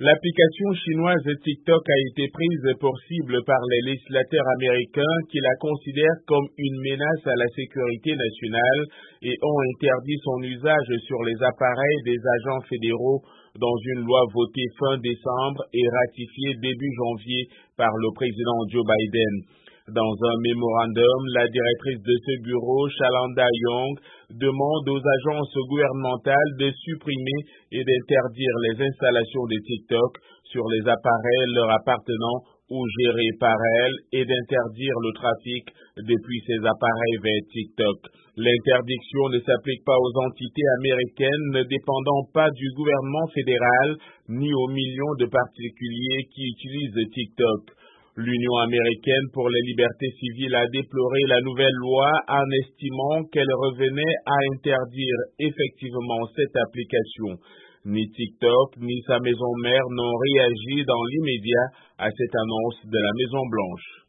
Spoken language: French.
L'application chinoise TikTok a été prise pour cible par les législateurs américains qui la considèrent comme une menace à la sécurité nationale et ont interdit son usage sur les appareils des agents fédéraux dans une loi votée fin décembre et ratifiée début janvier par le président Joe Biden. Dans un mémorandum, la directrice de ce bureau, Shalanda Young, demande aux agences gouvernementales de supprimer et d'interdire les installations de TikTok sur les appareils leur appartenant ou gérés par elle et d'interdire le trafic depuis ces appareils vers TikTok. L'interdiction ne s'applique pas aux entités américaines ne dépendant pas du gouvernement fédéral ni aux millions de particuliers qui utilisent TikTok. L'Union américaine pour les libertés civiles a déploré la nouvelle loi en estimant qu'elle revenait à interdire effectivement cette application. Ni TikTok ni sa maison mère n'ont réagi dans l'immédiat à cette annonce de la Maison-Blanche.